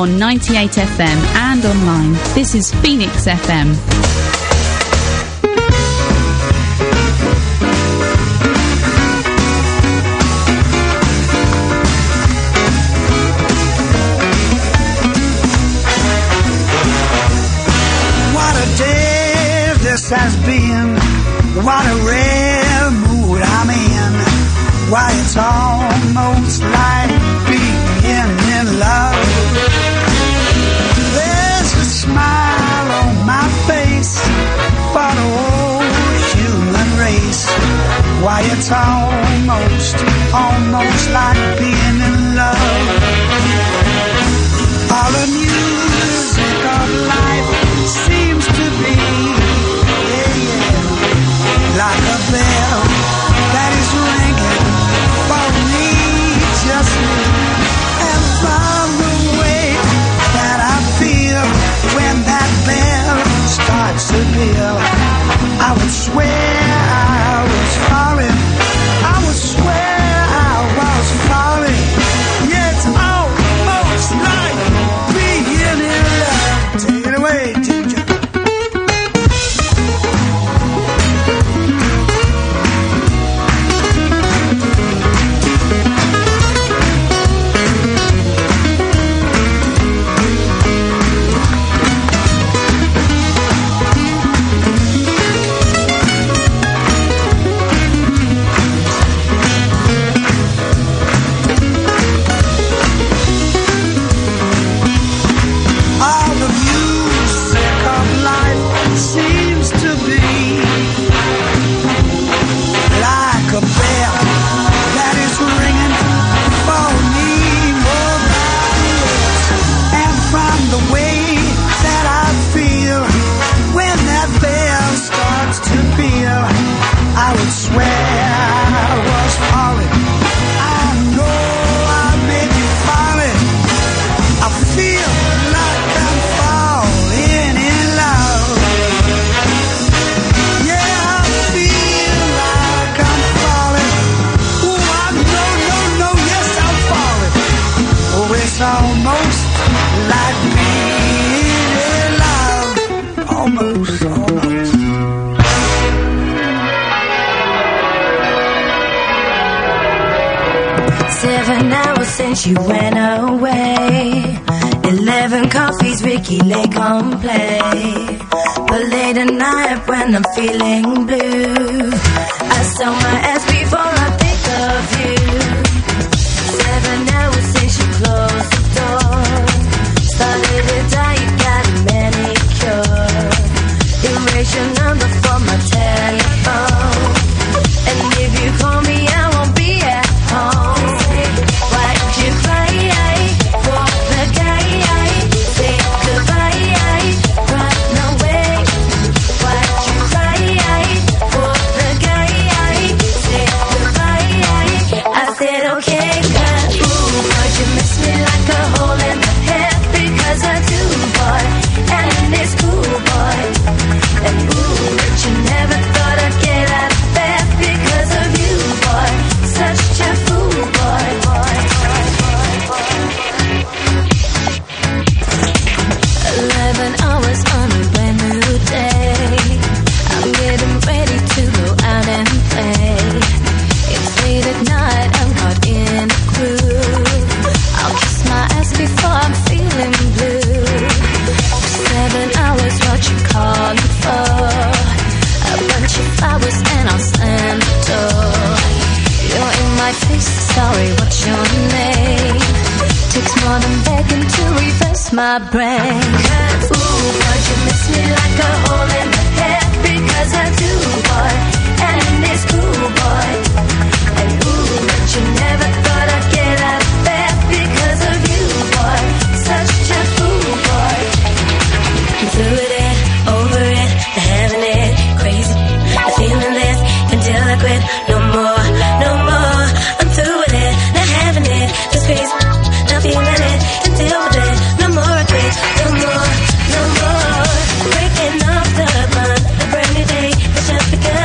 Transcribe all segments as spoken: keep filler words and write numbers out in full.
on ninety-eight F M and online. This is Phoenix F M. Has been what a rare mood I'm in. Why it's almost like being in love. There's a smile on my face for the whole human race. Why it's almost, almost like being in love. All the music of life seems to be like a bell that is ringing for me, just me. And from the way that I feel when that bell starts to peal, I would swear I was falling. I would swear I was falling. Yeah, it's almost like being in love. Take it away, teacher. You went away. Eleven coffees, Ricky Lake on play. But late at night when I'm feeling blue, I sell my ass before I think of you. Seven hours since you closed the door. Started to die, you got a manicure. Erase your number from my telephone. And if you call me, I won't be at home. You cry for the guy, say goodbye, run away. Why'd you cry for the guy, say goodbye? I said okay, but ooh, but you miss me like a hole in the head because I do, boy, and it's cool, boy. And ooh, but you never thought I'd get out of bed because of you, boy. Such a fool, boy, boy. Eleven hours on a brand new day. I'm getting ready to go out and play. It's late at night, I'm caught in a groove. I'll kiss my ass before I'm feeling blue. Seven hours, what you calling for? A bunch of flowers and I'll slam the door. You're in my face, sorry, what's your name? Takes more than begging to reverse my brain. Ooh, but you miss me like a hole in the head because I do, boy, and it's cool, boy. And ooh, but you never thought I'd get out of bed because of you, boy. Such a fool, boy. I'm through with it, over it, the having it, crazy. The feeling this until I quit. No more, no more. I'm through with it, not having it, just crazy. Feeling it until we're dead. No more regrets, no more, no more. Breaking off the bond, a brand new day. It's just because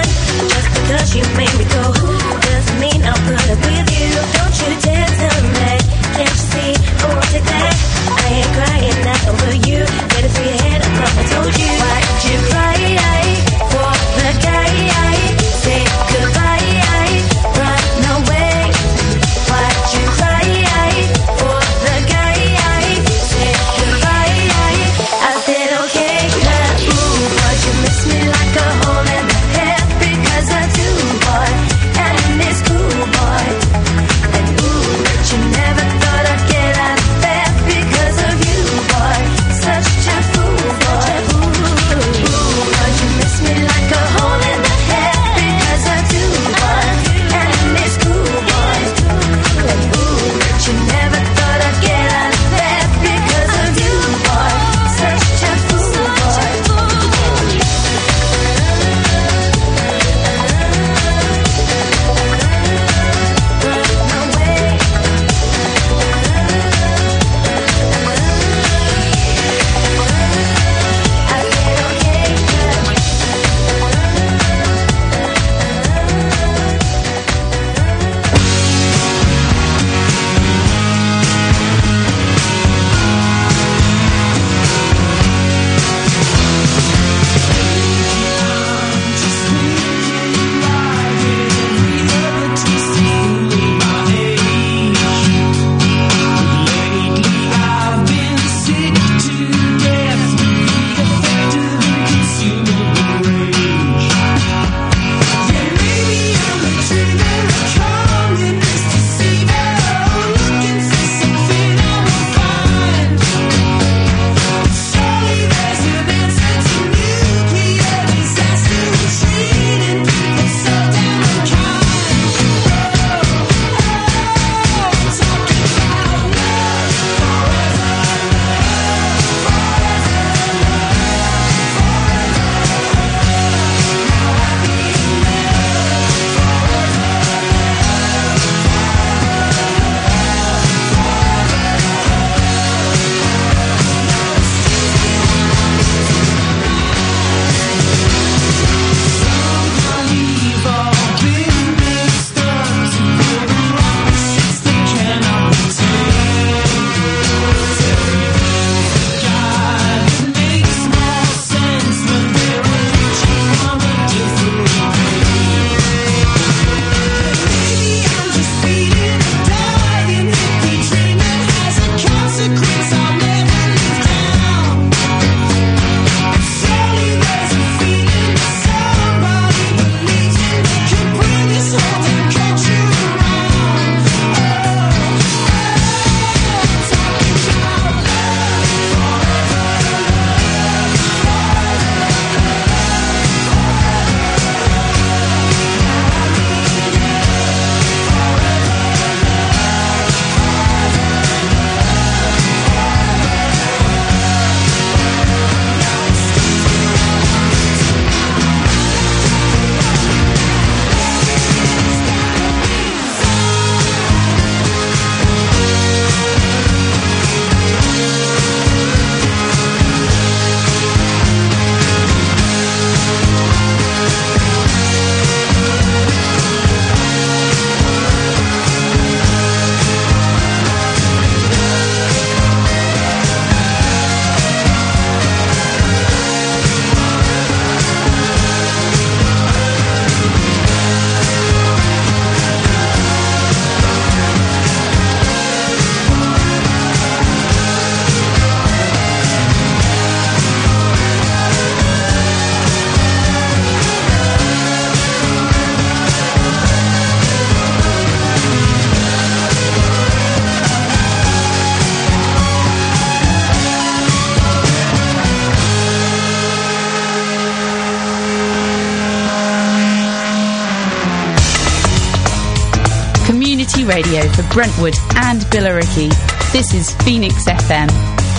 Community radio for Brentwood and Billericay. This is Phoenix F M.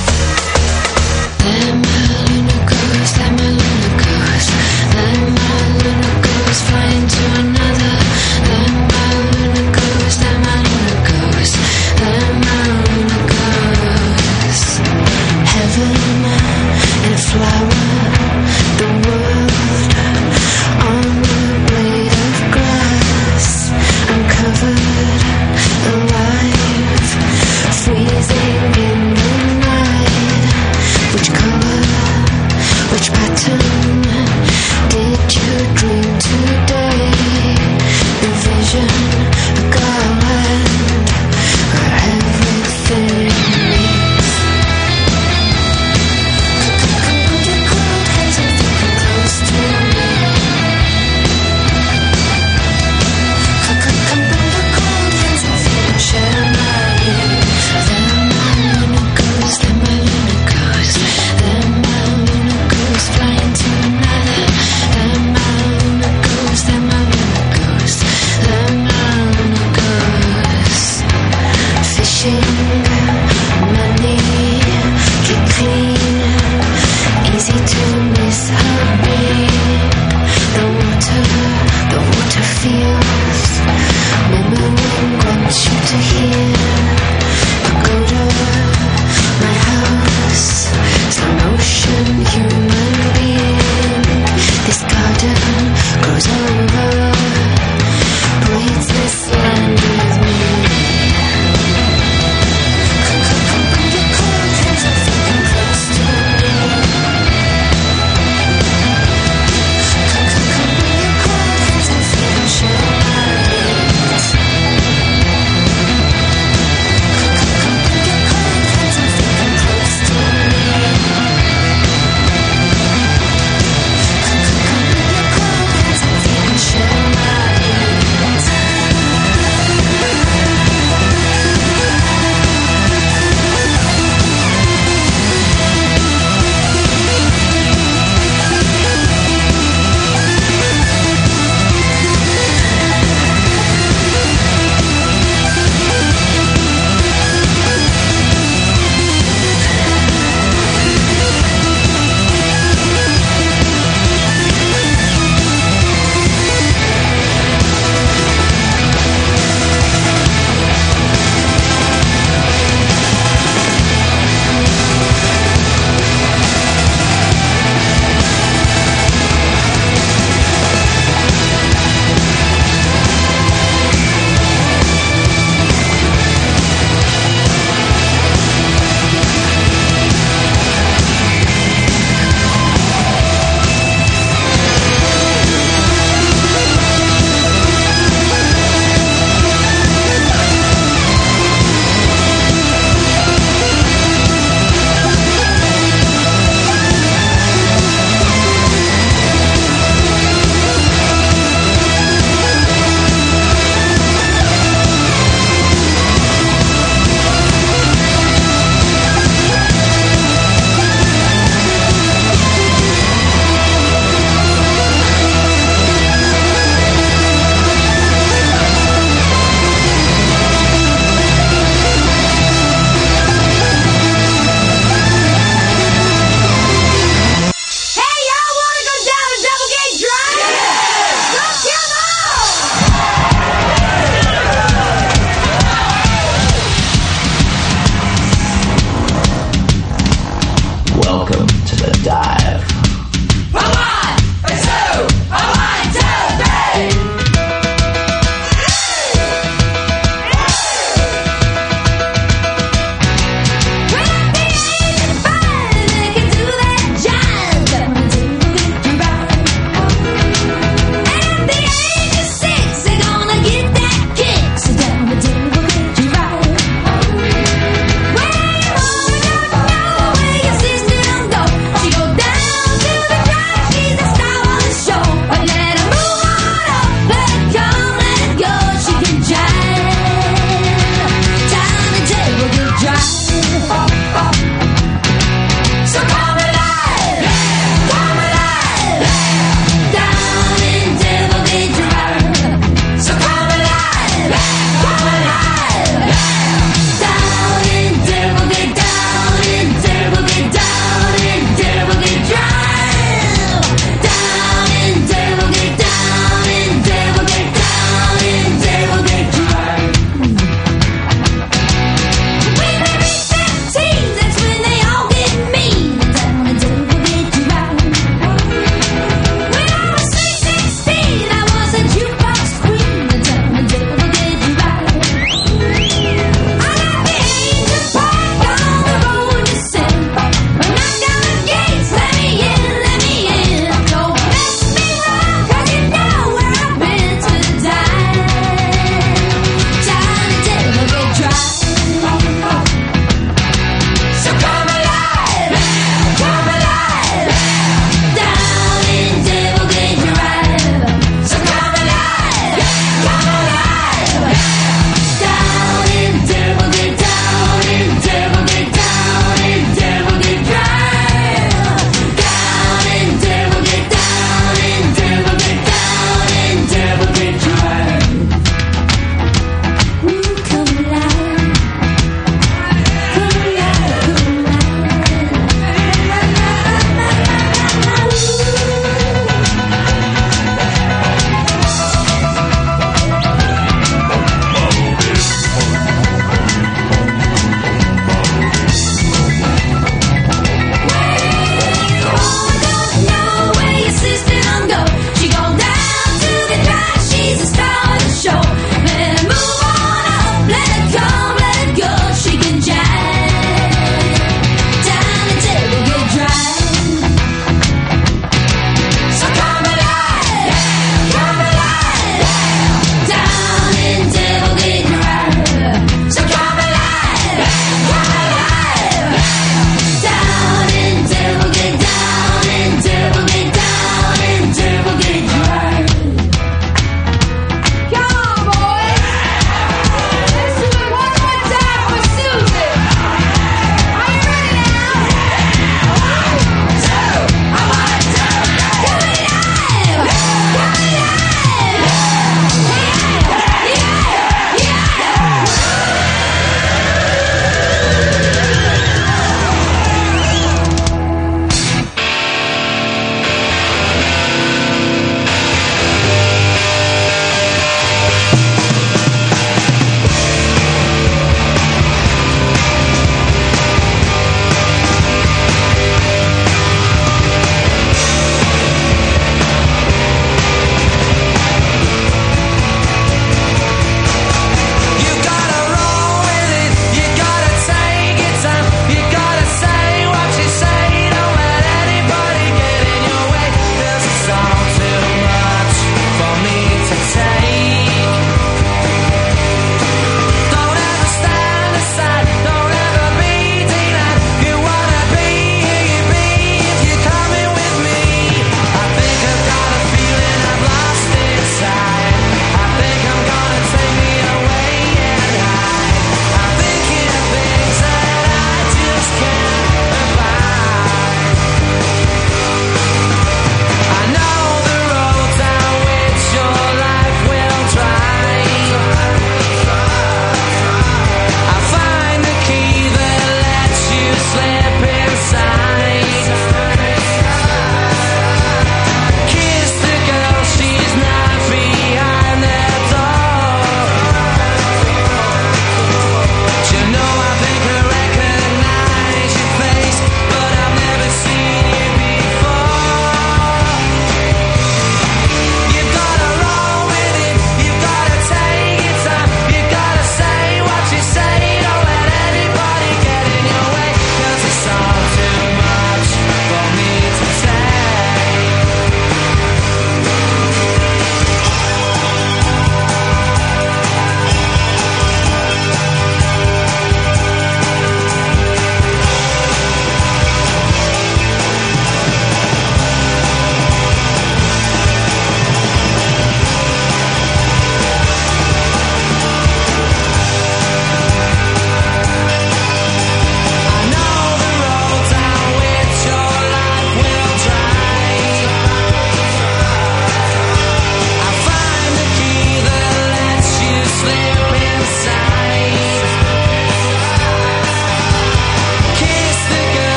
Let my luna goes, let my luna goes, let my luna goes, flying to another. Let my luna goes, let my luna goes, let my luna goes. Heaven and a flower, the world on the blade of grass. I'm covered alive, freezing in the night. Which color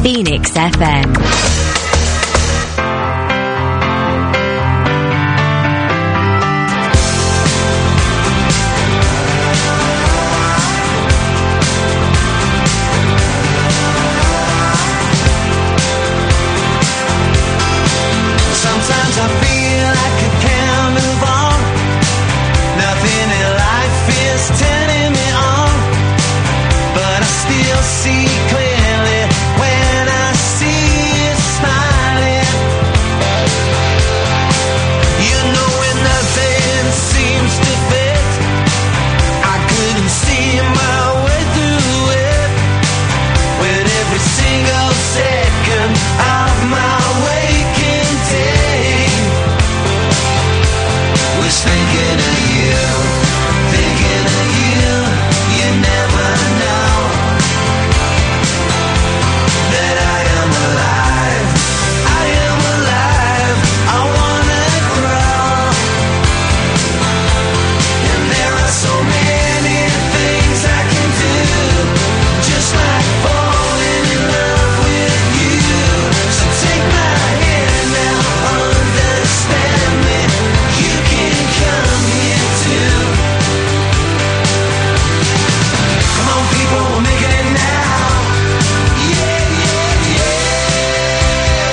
Phoenix F M. Sometimes I feel like I can't move on. Nothing in life is turning me on, but I still see clearly when I see you smiling. You know when nothing seems to fit, I couldn't see my way through it. With every single second of my waking day, was thinking of you, thinking of you. You never know that I am alive, I am alive. I wanna grow, and there are so many things I can do, just like falling in love with you. So take my hand now, understand me. You can come here too. Come on, people, we're making it now. Yeah, yeah, yeah.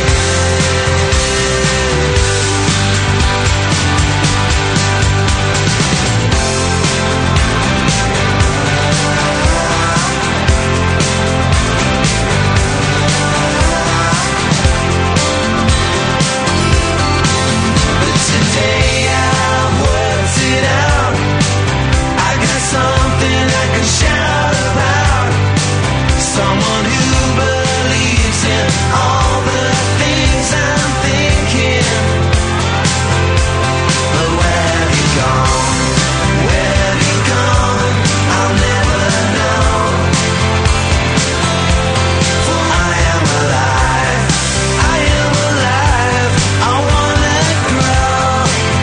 But today I've worked it out. I got something I can shout about. Someone who believes in all the things I'm thinking. But where have you gone? Where have you gone? I'll never know. For I am alive, I am alive. I wanna grow,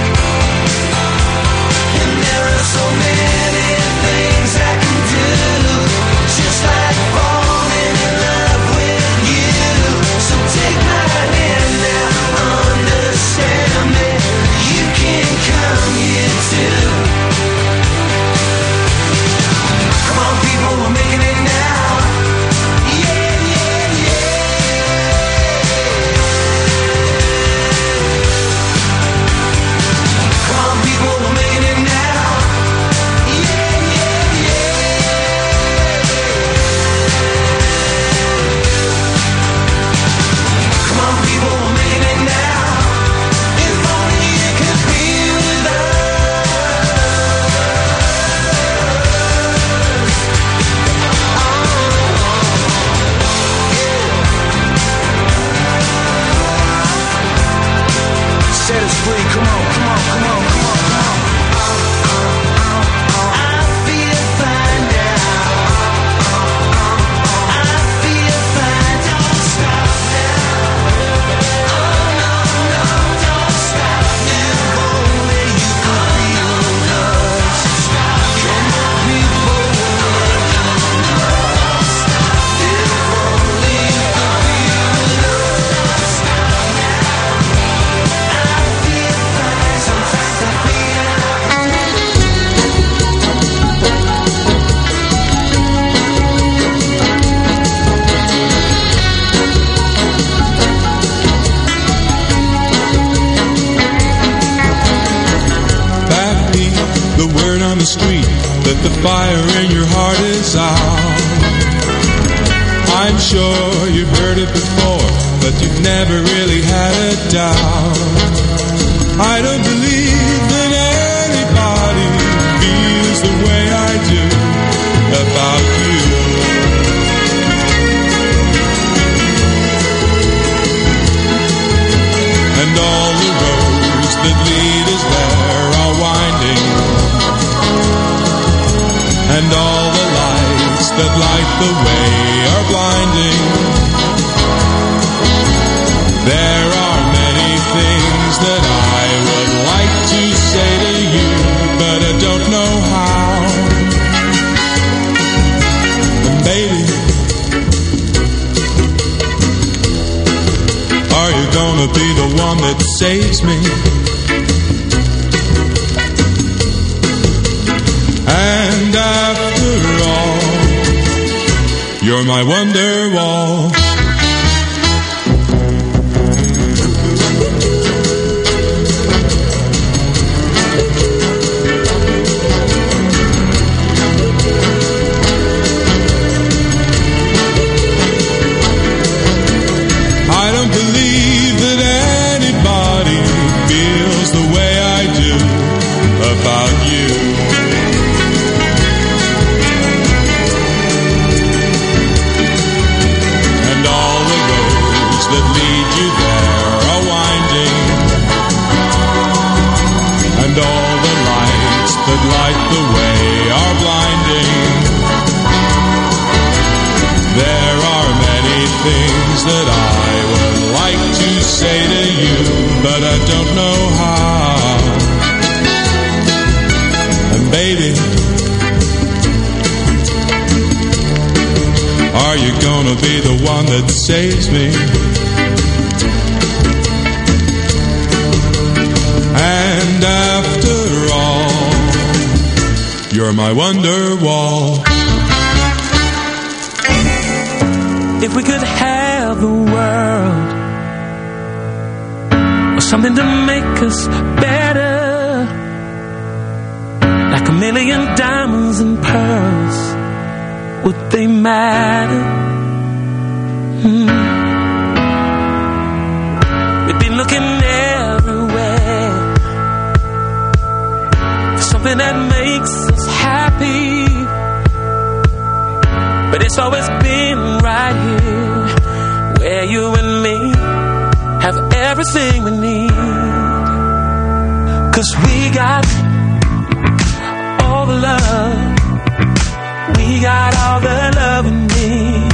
and there are so many things I can do, just like falling in love with you. So take my hand now, understand me. You can come here too. Come on, people, we're making it now. Yeah, yeah, yeah. Come on, people, we're making it now. Yeah, yeah, yeah. Come on, people, we're making it now. If only you could be with us. Set us free, come on, come on, come on, come on, come on. I feel fine now. I feel fine, don't stop now. Oh no, no, don't stop now. If only you could feel us. Come on, people, if only you could feel us. I feel fine, sometimes I feel. Backbeat, the word on the street that the fire in your heart is out. I'm sure you've heard it before, but you've never really had a doubt. I don't believe that anybody feels the way I do about you. And all the roads that lead us there are winding, and all the lights that light the way are blinding. There are many things that I would like to say to you, but I don't know how. And baby, gonna be the one that saves me. And after all, you're my Wonderwall. I don't believe that anybody feels the way I do about you. And all the roads that lead you there are winding, and all the lights that light the way are blinding. There are many things that I would like to say to you, but I don't know how. And baby, are you gonna be the one that saves me? And after all, you're my Wonderwall. If we could have the world, or something to make us better, like a million diamonds and pearls, would they matter? Hmm. We've been looking everywhere for something that makes us happy, but it's always been right here, where you and me have everything we need. 'Cause we got all the love, we got all the love we need.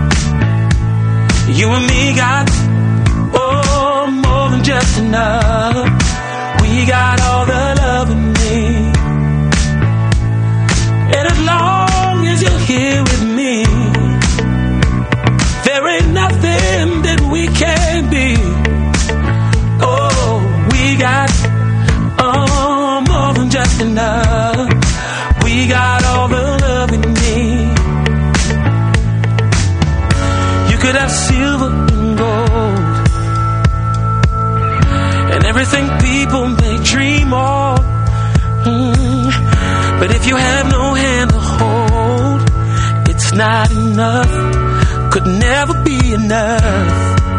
You and me got, oh, more than just enough. We got all the love we need. And as long as you're here with me, there ain't nothing that we can't be. Oh, we got oh, more than just enough. We got all the love we need. You could have silver and gold, and everything people may dream of. Mm. But if you have no hand to hold, it's not enough. Could never be enough.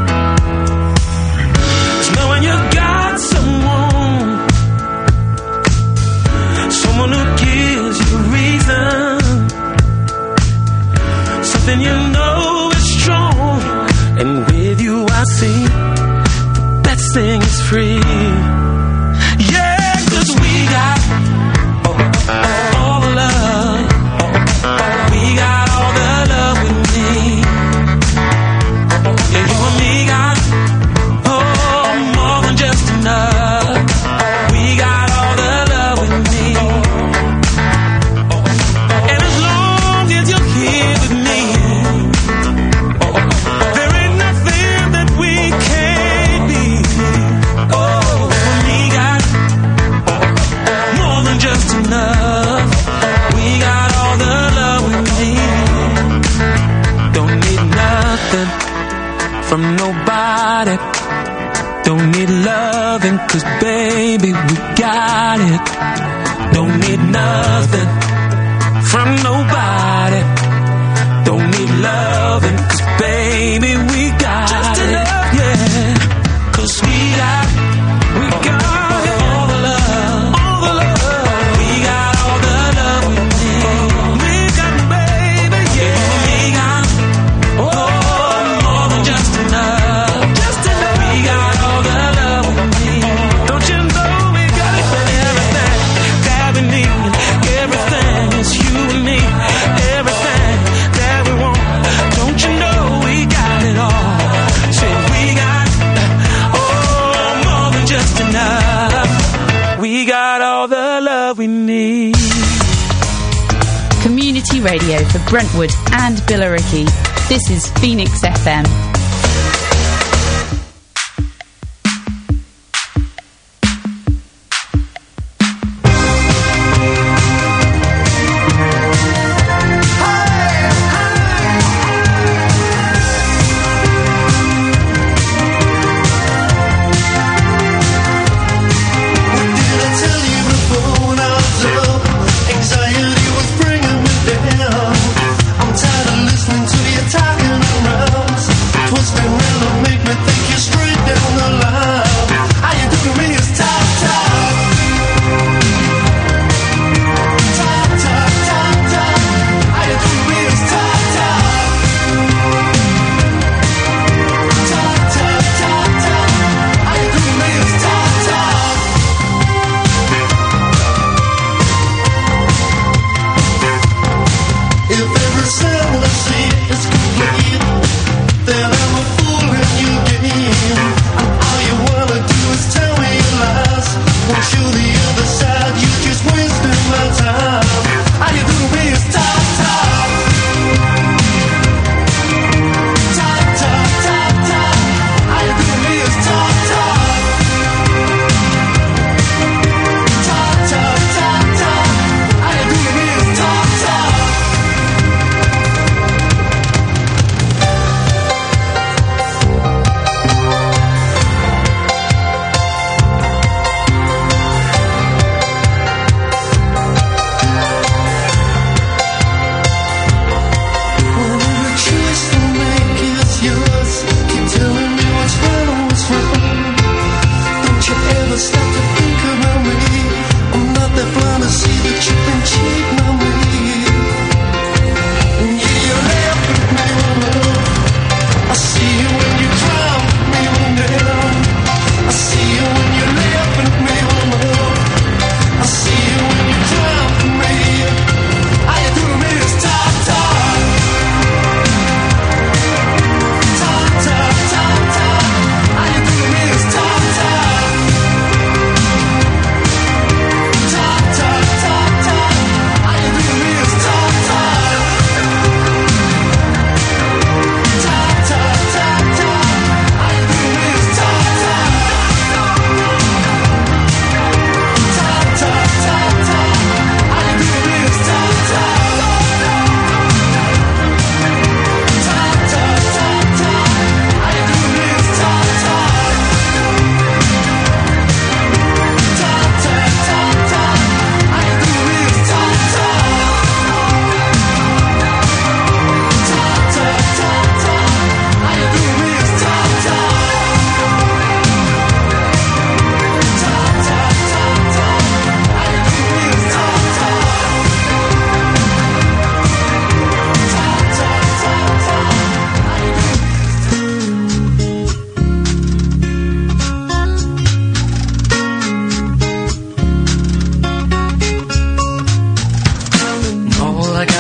It's knowing you got someone, someone who gives you reason, something you know is strong, and with you I see the best thing is free. Yeah, 'cause we got all the love, we got all the love we need. Yeah, you and me got, oh, more than just enough. We got all the love we need. And as long as you're here with me, there ain't nothing that we can't be. Oh, we got more than just enough. We got all the love we need. Don't need nothing from nobody. Don't need loving, 'cause baby, we got it. Don't need nothing from nobody. Don't need loving, 'cause baby, we got just it. Enough. Yeah, 'cause we got, we got all the love, all the love. We got all the love we need. We got, baby, yeah. We got, oh, more than just enough. Just enough. We got all the love we need. Don't you know we got it? Everything that we need, everything is you and me. Everything that we want, don't you know we got it all? Say we got, oh, more than just enough. We got all the love we need. Community radio for Brentwood and Billericay. This is Phoenix F M.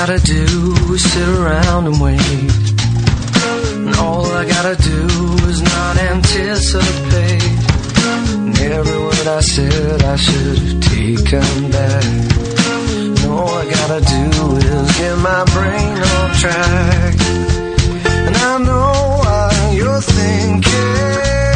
gotta do is sit around and wait. And all I gotta do is not anticipate. And every word I said I should have taken back. And all I gotta do is get my brain on track. And I know what you're thinking.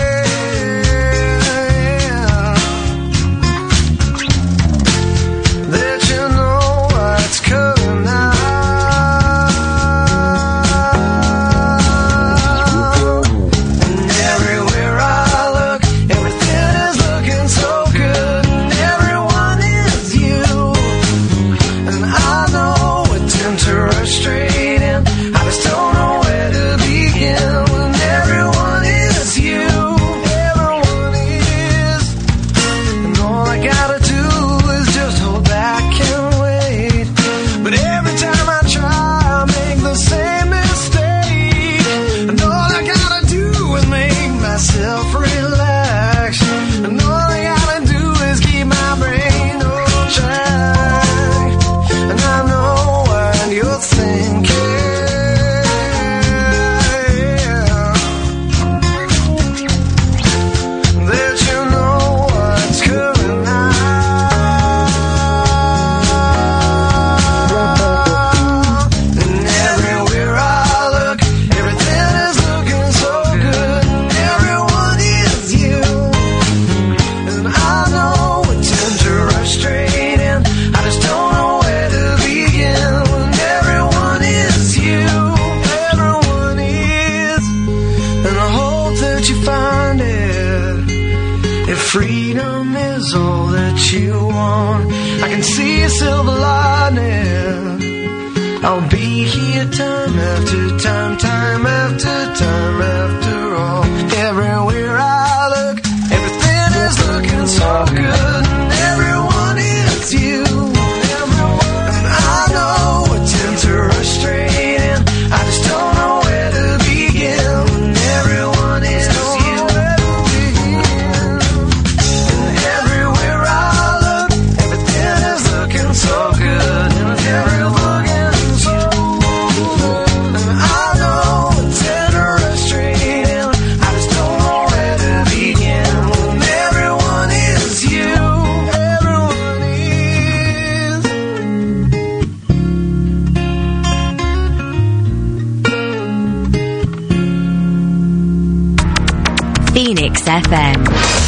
F M.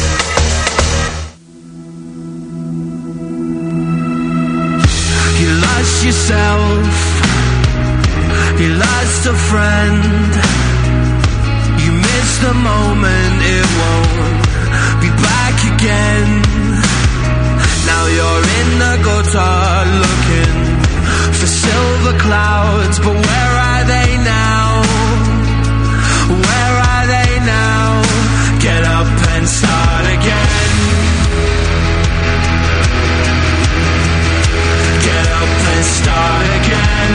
You lost yourself, you lost a friend, you missed the moment, it won't be back again. Now you're in the gutter looking for silver clouds, but where are they now? Where are they now? Get up and start again. Get up and start again.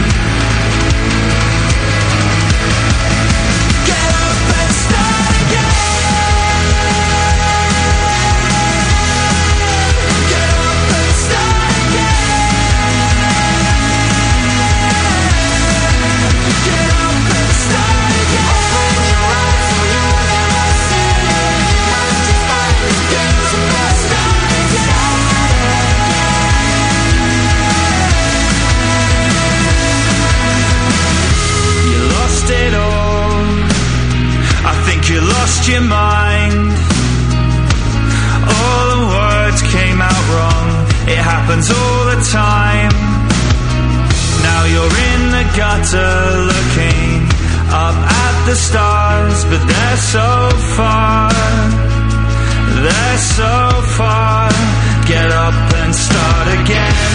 Get up and start again. Get up and start again. Get up and start again. Open your eyes so you'll never see it. You must just find it. Get up and start again. You lost it all. I think you lost your mind. All the words came out wrong. It happens all the time. Now you're in the gutter looking up at the stars, but they're so far. They're so far. Get up and start again.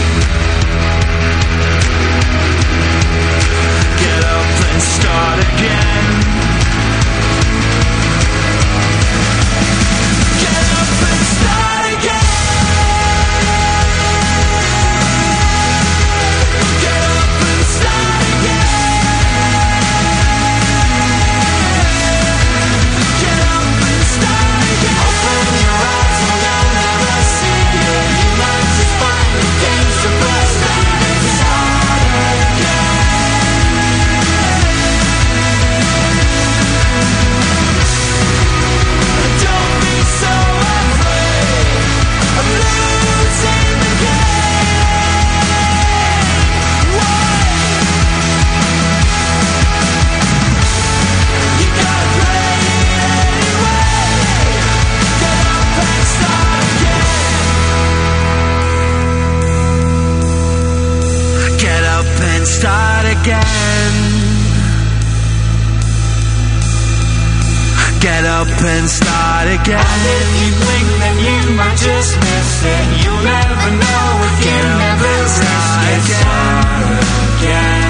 Get up and start again. Get up and start again. Get up and start again. Get up and start again. Open your eyes and you'll never see it. You might just find again. and start again. Get up and start again. And if you think that you might just miss it, you'll never know if you never risk it. Start again.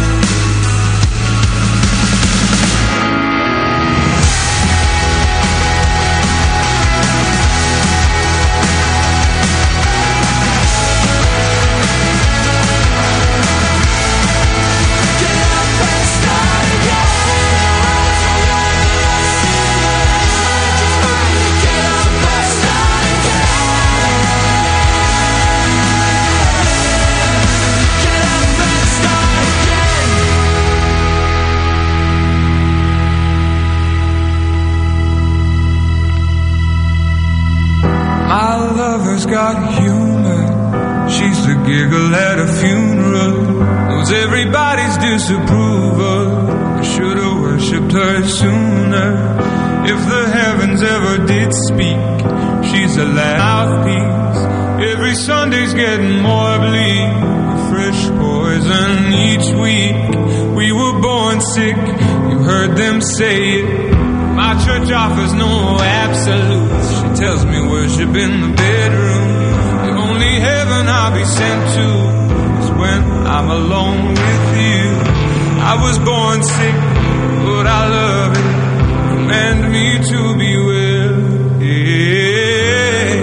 Got humor, she's the giggle at a funeral, knows everybody's disapproval. I should've worshipped her sooner. If the heavens ever did speak, she's a mouthpiece. Every Sunday's getting more bleak, fresh poison each week. We were born sick, you heard them say it. My church offers no absolutes. She tells me worship in the bedroom. The only heaven I'll be sent to is when I'm alone with you. I was born sick, but I love it. Command me to be well. Yeah.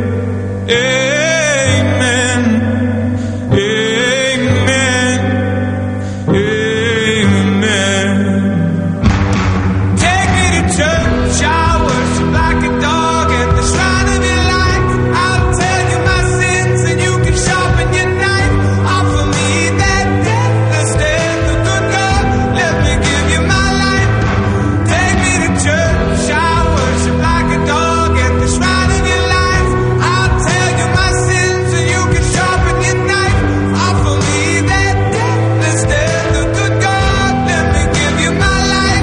Amen. Amen. Amen. Church, I worship like a dog at the shrine of your life. I'll tell you my sins and you can sharpen your knife. Offer me that deathless death, the good God, let me give you my life. Take me to church, I worship like a dog at the shrine of your life. I'll tell you my sins and you can sharpen your knife. Offer me that deathless death, the good God, let me give you my life.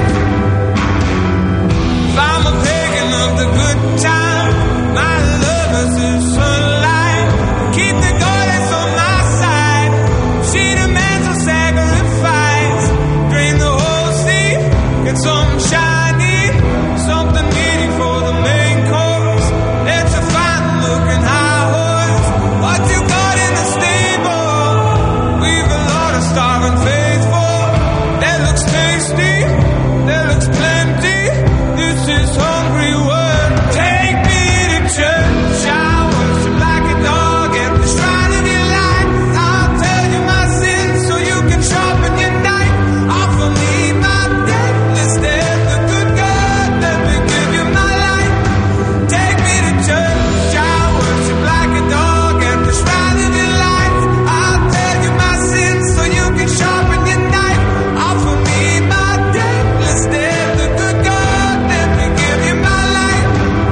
I'm a pagan of the good time. My love is the sunlight. Keep the goddess on my side. She demands a sacrifice. Drain the whole sea. Get some shiny, something needy for the main course. It's a fine looking high horse. What you got in the stable? We've a lot of starving faithful. That looks tasty. That looks plenty. This is hungry word. Take me to church. I worship like a dog at the shrine of your life. I'll tell you my sins so you can sharpen your knife. Offer me my deathless death, the good God, let me give you my life. Take me to church. I worship like a dog at the shrine of your life. I'll tell you my sins so you can sharpen your knife. Offer me my deathless death, the good God, let me give you my life.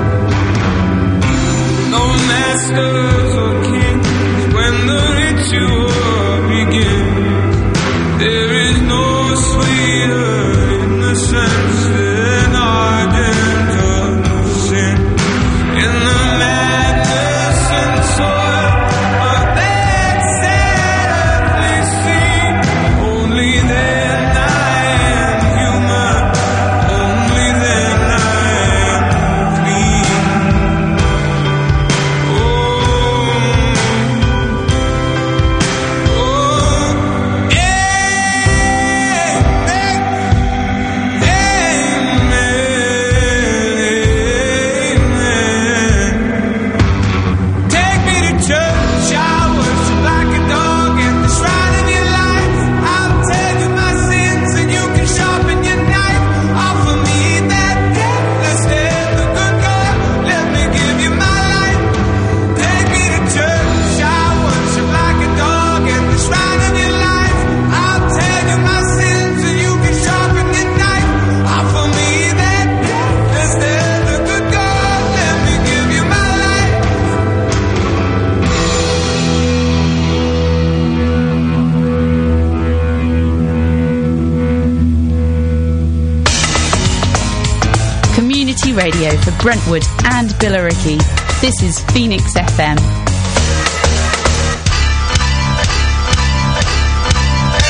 No masters or kings when the ritual begins. There is no sweeter innocence than ardent of sin. In the madness and soil of that earthly scene, only then I am human. Only then I am clean. Oh, oh, Radio for Brentwood and Billericay. This is Phoenix F M.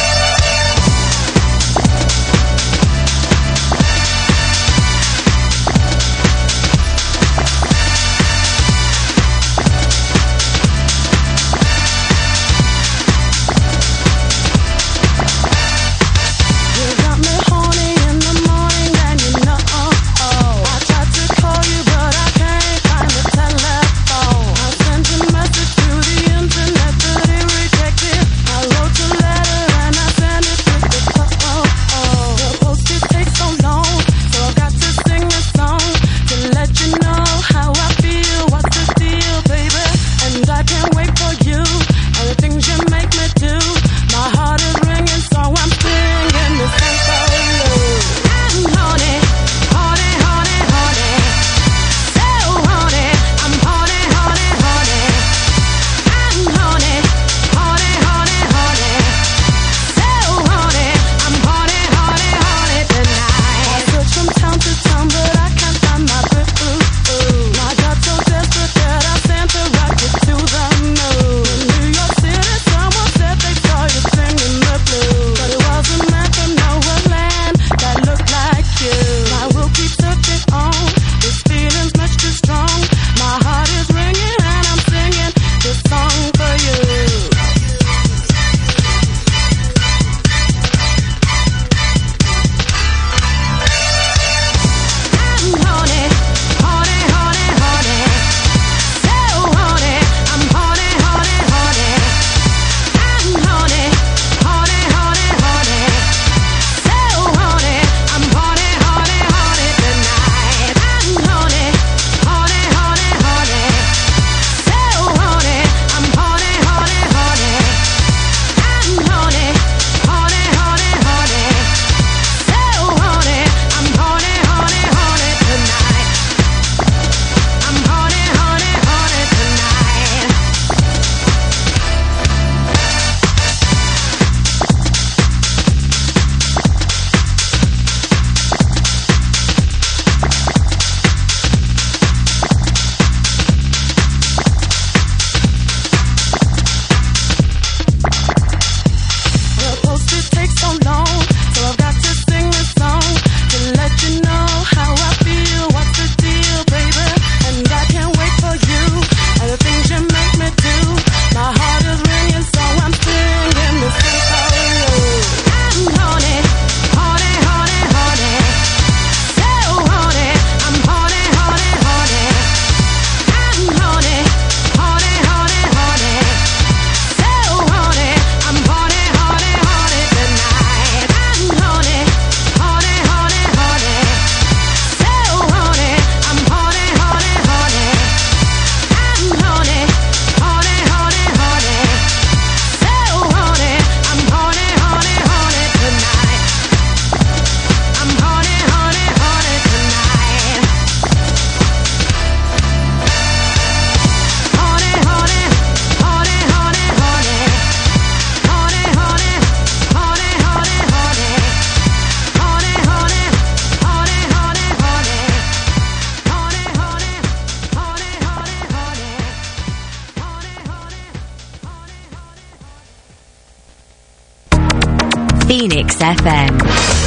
Phoenix F M.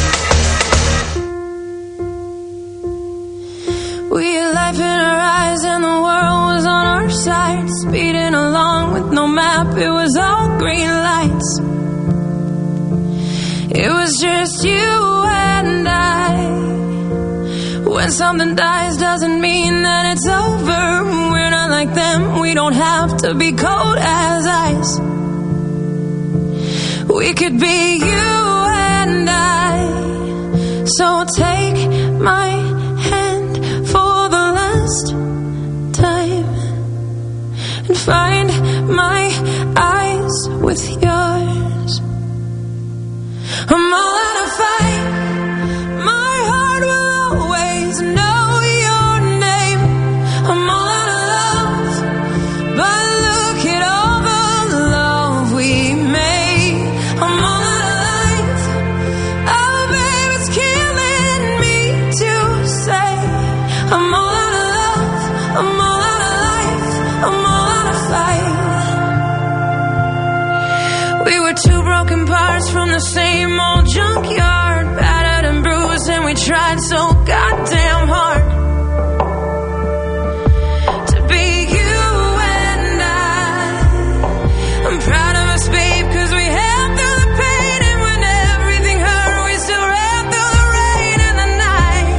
We had life in our eyes and the world was on our side, speeding along with no map, it was all green lights. It was just you and I. When something dies doesn't mean that it's over. We're not like them, we don't have to be cold as ice. We could be you and I. So take my hand for the last time and find my eyes with yours. I'm all out of fight. My heart will always know your name. I'm all out of love, but look at all the love we made. I'm all out of life. Oh, babe, it's killing me to say. I'm all out of love. I'm all out of life. I'm all out of fight. We were two broken parts from the same old junkyard, battered and bruised, and we tried so goddamn hard to be you and I. I'm proud of us, babe, cause we held through the pain, and when everything hurt, we still ran through the rain and the night.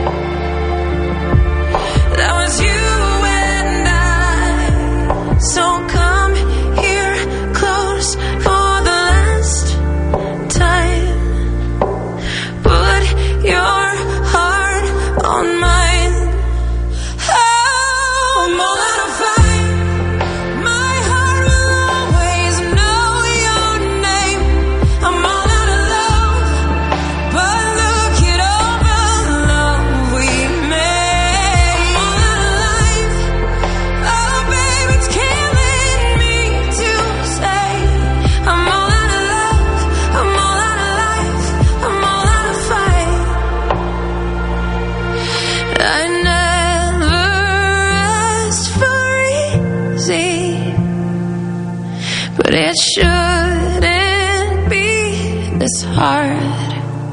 That was you and I. So come here close for the last time. Put your heart on mine. Oh, I'm all out of fight. My heart will always know your name. I'm all out of love, but look at all the love we made. I'm all out of life. Oh, babe, it's killing me to say. I'm all out of love. I'm all out of life. I'm all out of fight. I never asked for easy, but it shouldn't be this hard.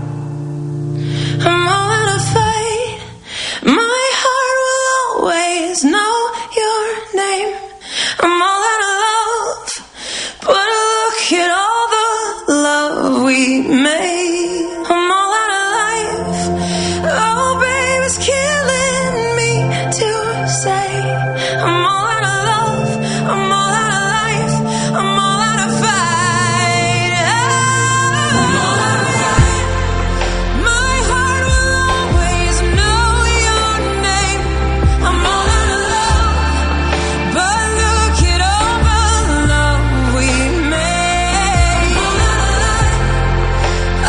I'm all out of fight. My heart will always know your name. I'm all out of love, but look at all the love we made. I'm all out of life. Oh, babe, it's killing me to say. I'm all out of love. I'm all out of life. I'm all out of fight. I'm all out of fight. My heart will always know your name. I'm all out of love, but look at all the love we made. I'm all out of life.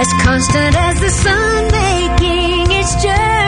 as constant as the sun making its journey.